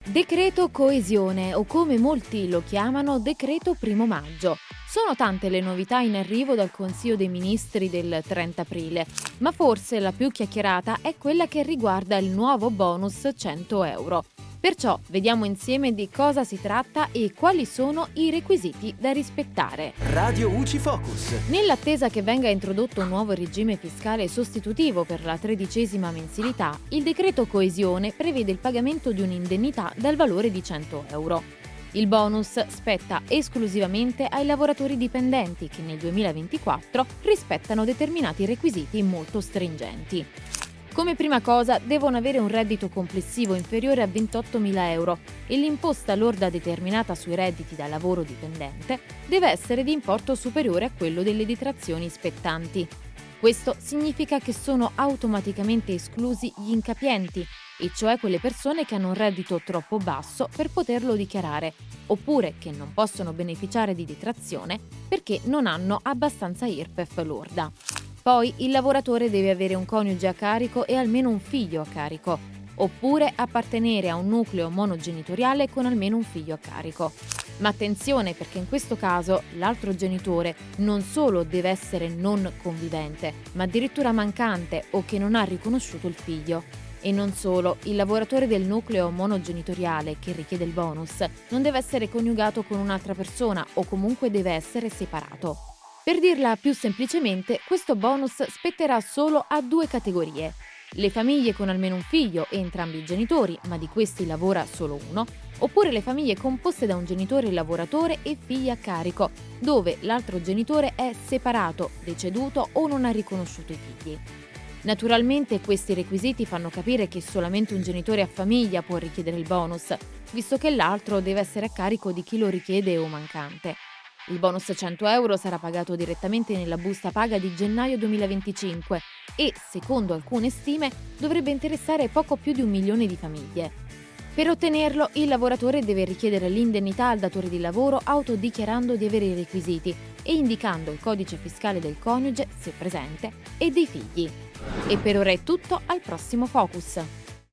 Decreto coesione o come molti lo chiamano decreto 1° maggio. Sono tante le novità in arrivo dal Consiglio dei Ministri del 30 aprile, ma forse la più chiacchierata è quella che riguarda il nuovo bonus 100 euro. Perciò vediamo insieme di cosa si tratta e quali sono i requisiti da rispettare. Radio UCI Focus. Nell'attesa che venga introdotto un nuovo regime fiscale sostitutivo per la 13ª mensilità, il decreto coesione prevede il pagamento di un'indennità dal valore di 100 euro. Il bonus spetta esclusivamente ai lavoratori dipendenti che nel 2024 rispettano determinati requisiti molto stringenti. Come prima cosa devono avere un reddito complessivo inferiore a 28.000 euro e l'imposta lorda determinata sui redditi da lavoro dipendente deve essere di importo superiore a quello delle detrazioni spettanti. Questo significa che sono automaticamente esclusi gli incapienti, e cioè quelle persone che hanno un reddito troppo basso per poterlo dichiarare, oppure che non possono beneficiare di detrazione perché non hanno abbastanza IRPEF lorda. Poi il lavoratore deve avere un coniuge a carico e almeno un figlio a carico, oppure appartenere a un nucleo monogenitoriale con almeno un figlio a carico. Ma attenzione, perché in questo caso l'altro genitore non solo deve essere non convivente, ma addirittura mancante o che non ha riconosciuto il figlio. E non solo, il lavoratore del nucleo monogenitoriale che richiede il bonus non deve essere coniugato con un'altra persona o comunque deve essere separato. Per dirla più semplicemente, questo bonus spetterà solo a 2 categorie: le famiglie con almeno un figlio e entrambi i genitori, ma di questi lavora solo uno, oppure le famiglie composte da un genitore lavoratore e figli a carico, dove l'altro genitore è separato, deceduto o non ha riconosciuto i figli. Naturalmente questi requisiti fanno capire che solamente un genitore a famiglia può richiedere il bonus, visto che l'altro deve essere a carico di chi lo richiede o mancante. Il bonus 100 euro sarà pagato direttamente nella busta paga di gennaio 2025 e, secondo alcune stime, dovrebbe interessare poco più di 1 milione di famiglie. Per ottenerlo, il lavoratore deve richiedere l'indennità al datore di lavoro autodichiarando di avere i requisiti e indicando il codice fiscale del coniuge, se presente, e dei figli. E per ora è tutto, al prossimo Focus.